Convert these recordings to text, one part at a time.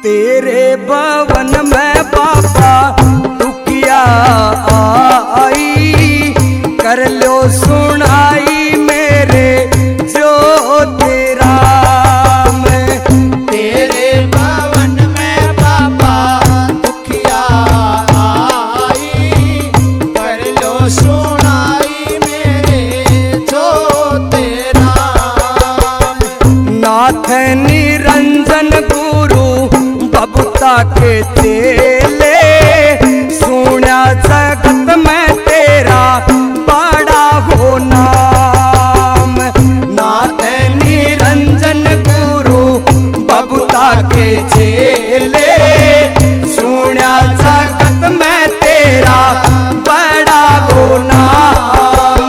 तेरे भवन में बाबा दुखिया आई, कर लो सुनाई मेरे जो तेरा में। तेरे भवन में बाबा दुखिया आई, कर लो सुनाई मेरे जो तेरा। नाथ निरंजन गुरु बबुता के चेले, सुना जगत में तेरा बड़ा हो नाम। नाथ निरंजन गुरु बबुता के चेले, सुना जगत में तेरा बड़ा हो नाम।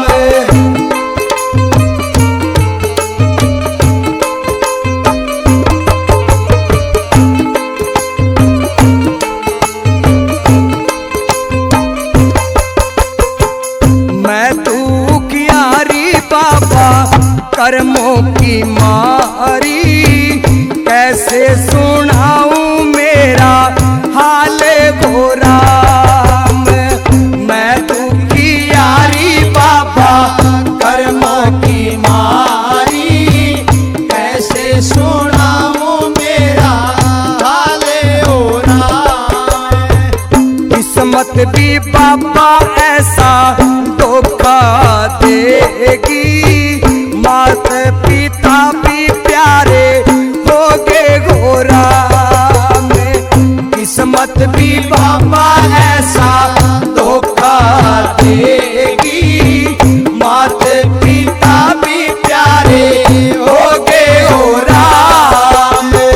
कर्मों की मारी कैसे सुनाऊं मेरा हाल घोरा। मैं दुखी यारी बाबा कर्मों की मारी कैसे सुनाऊं मेरा हाल घोरा। किस्मत भी बाबा ऐसा धोखा देगी, मात पिता भी प्यारे हो गए घोरा में। किस्मत भी बाबा ऐसा धोखा देगी, मात पिता भी प्यारे हो गए घोरा में।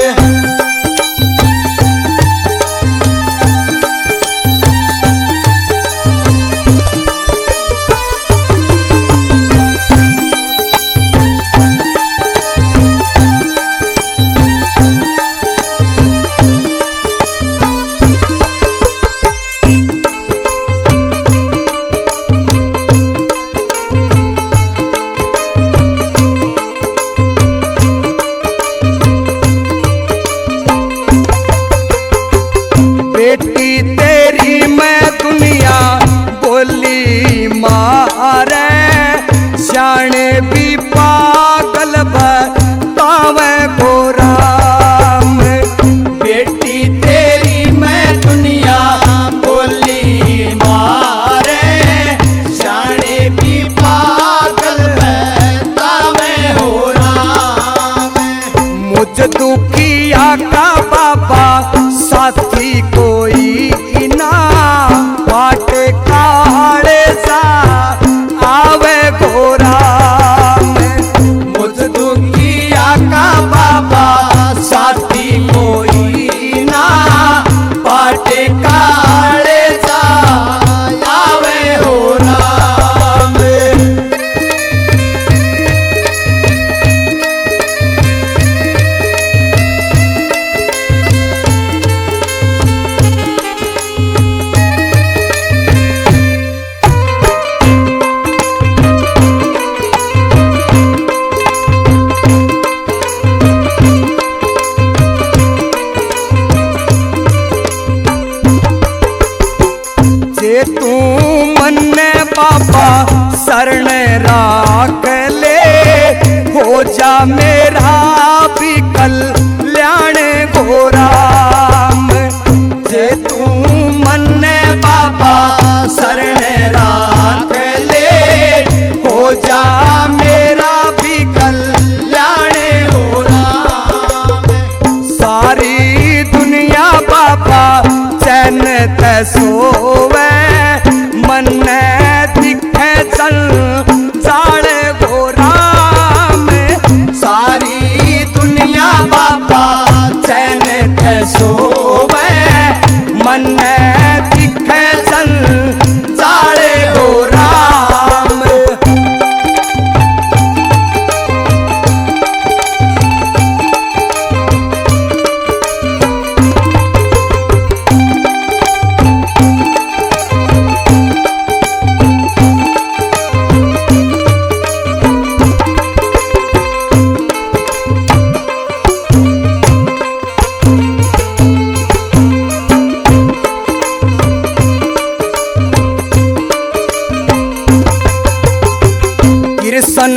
बेटी तेरी मैं दुनिया बोली मारे, शाने भी पागल बतावे गोरा में। बेटी तेरी मैं दुनिया बोली मारे, शाने भी पागल बतावे हो राम। मुझ दुखिया का बाबा साथी कोई ना, बाटे काले सा आवे घोरा में। मुझ दुखिया का बाबा साथी कोई ना, बाटे काले सा आवे हो राम। जे तू मन बाबा शरण राख ले, हो जा मेरा भी कल्याण घोरा में। जे तू मन बाबा शरण राख ले, हो जा मेरा भी कल्याण हो राम। सारी दुनिया बाबा चैन ते सोवे, मन दिखे चल जाड़े घोरा में। सारी दुनिया बाबा चैन ते सोवे, मन दिखे चल जाड़े घोरा में।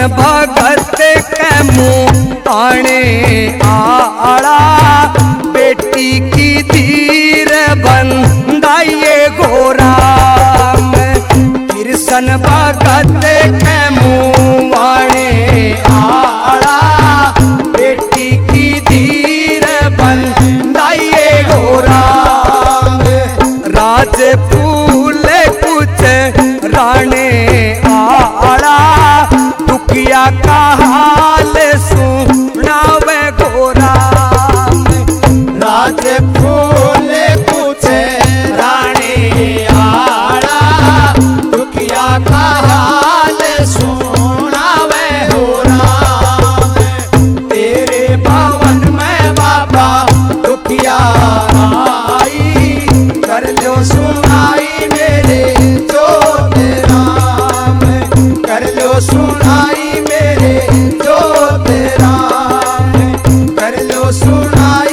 भगत के मुँह आने आड़ा बेटी की धीर बंधाइए गोराम कृष्ण भगत के मुँह आने आड़ा बेटी की धीर बंधाइए गोराम राज फूल कुछ राणे आड़ा दुखिया का हाल सुनावे गोराम राज फूल कुछ रानी आड़ा दुखिया का हाल सुनावे हो राम तेरे भवन में बाबा दुखिया आई कर लो सुनाई मेरे जोत राम कर लो सुनाई मेरे जोत राम कर लो सुनाई